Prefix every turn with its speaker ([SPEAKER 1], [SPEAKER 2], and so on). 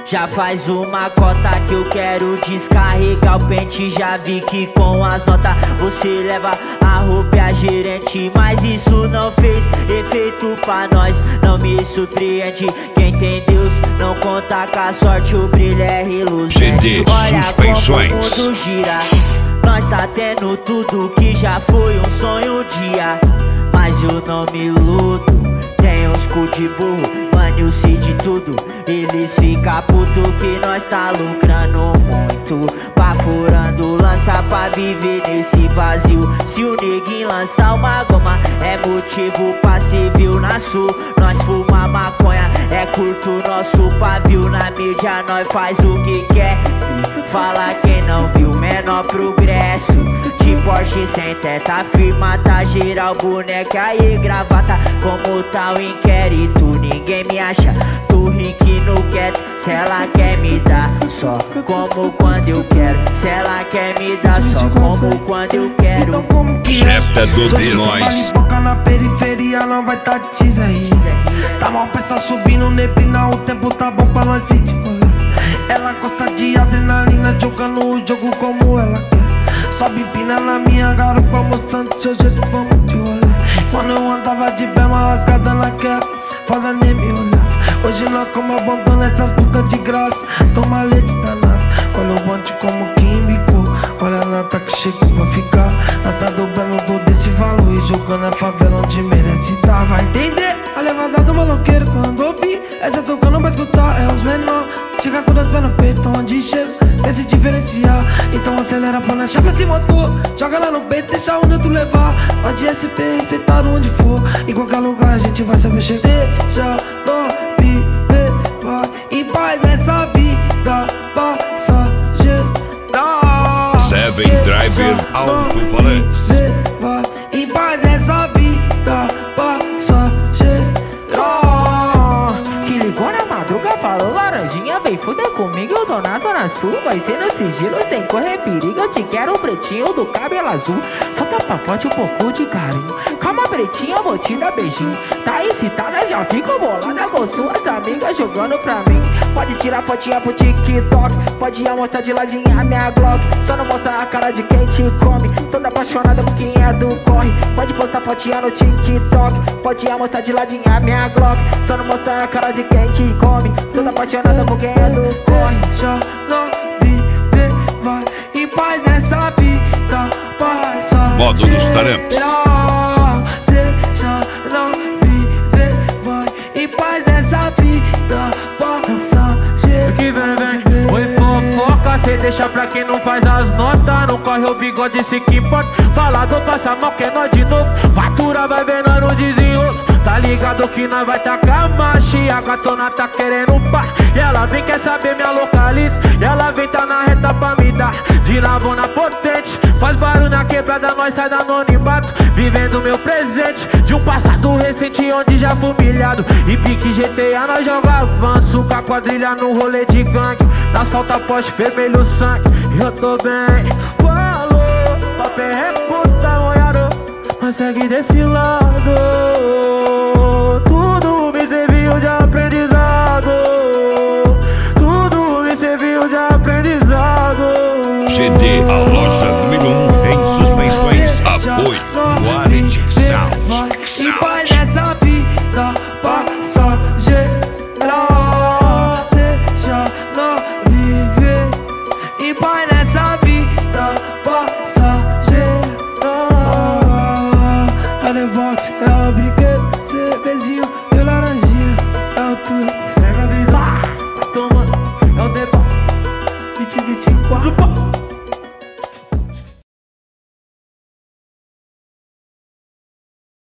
[SPEAKER 1] Já faz uma cota que eu quero descarregar o pente. Já vi que com as notas você leva a roupa e a gerente, mas isso não fez efeito pra nós. Não me surpreende, quem tem Deus não conta com a sorte, o brilho é reluzente.
[SPEAKER 2] GD Suspensões.
[SPEAKER 1] Como o mundo gira, nós tá tendo tudo que já foi um sonho um dia. Mas eu não me iludo, tem uns cu de burro, mano, eu sei de tudo. Eles ficam puto que nós tá lucrando muito, furando lança pra viver nesse vazio. Se o neguinho lançar uma goma é motivo pra ser viu. Na sul, nós fuma maconha, é curto nosso pavio. Na mídia nós faz o que quer, fala quem não viu menor progresso. De Porsche sem teta, firma, tá geral, boneca e gravata. Como tá o inquérito, ninguém me acha, tô rico no quieto. Se ela quer me dar, só como quando eu quero. Se ela quer me dar, só como quando eu quero.
[SPEAKER 3] Então como que
[SPEAKER 2] Cheta do de nós.
[SPEAKER 3] Boca na periferia, não vai tá teaser aí. Tá mal peça subindo, neblina, o tempo tá bom pra nós ir de rolê. Ela gosta de adrenalina, jogando o jogo como ela quer. Sobe empina na minha garupa, mostrando seu jeito, vamos de rolê. Quando eu andava de pé, uma rasgada naquela, fazendo nem me olhava. Hoje nós como abandona essas putas de graça, toma leite danado. Olha o bonde como que embicou, olha a nata que chegou, vai ficar. Nós tá dobrando todo esse valor e jogando a favela onde merece tá. Vai entender a levada do maloqueiro quando ouvir essa tocando pra escutar, é os menor. Chega com dois pés no peito, onde chega, quer se diferenciar. Então acelera pra na chapa esse motor, joga lá no peito, deixa o neutro levar. Pode SP, respeitar onde for, em qualquer lugar a gente vai saber chegar. Deixa nós viver, vai em paz essa vida passageira.
[SPEAKER 2] Seven Driver Alto-Falantes.
[SPEAKER 3] Vai em paz essa vida passageira.
[SPEAKER 4] Que ligou na madruga, falou laranjinha, vem fuder comigo, eu tô na zona sul. Vai ser no sigilo, sem correr perigo, eu te quero pretinho do cabelo azul. Solta pra forte um pouco de carinho, calma pretinha, eu vou te dar beijinho. Tá excitada, já fico bolada com suas amigas jogando pra mim. Pode tirar fotinha pro TikTok, pode mostrar de ladinha minha Glock. Só não mostrar a cara de quem te come, toda apaixonada por quem é do corre. Pode postar fotinha no TikTok, pode mostrar de ladinha minha Glock. Só não mostrar a cara de quem te come, toda apaixonada por quem é do corre.
[SPEAKER 3] Deixa não viver, vai em paz nessa vida passageira.
[SPEAKER 2] Modo dos taramps.
[SPEAKER 3] Deixa não viver, vai em paz nessa vida passageira.
[SPEAKER 5] Que vem, oi fofoca, cê deixa pra quem não faz as notas. Não corre o bigode, se que importa. Falado passa mal, que é nós de novo. Fatura vai ver nós no desenrolo. Tá ligado que nós vai tacar marcha. E a gatona tá querendo pá. E ela vem, quer saber minha localiza. E ela vem, tá na reta pra me dar de navona potente. Faz barulho na quebrada, nós sai da anonimato. Vivendo meu presente de um passado recente, onde já fui humilhado. E pique GTA nós joga avanço, com a quadrilha no rolê de gangue. Nas falta poste, vermelho sangue. E eu tô bem, falou. Papel é puta, molhado, mas segue desse lado. Tudo me serviu de aprendizado, tudo me serviu de aprendizado.
[SPEAKER 2] GD, a loja número 1 em suspensões. Apoio Quality Sound.
[SPEAKER 3] Em paz nessa vida passageira. Deixa não viver em paz nessa vida passageira. É The Box, é o brinquedo, cervezinho e o laranjinha. É o tudo.
[SPEAKER 5] Pega a visão, tá tomando, é o The Box 2024.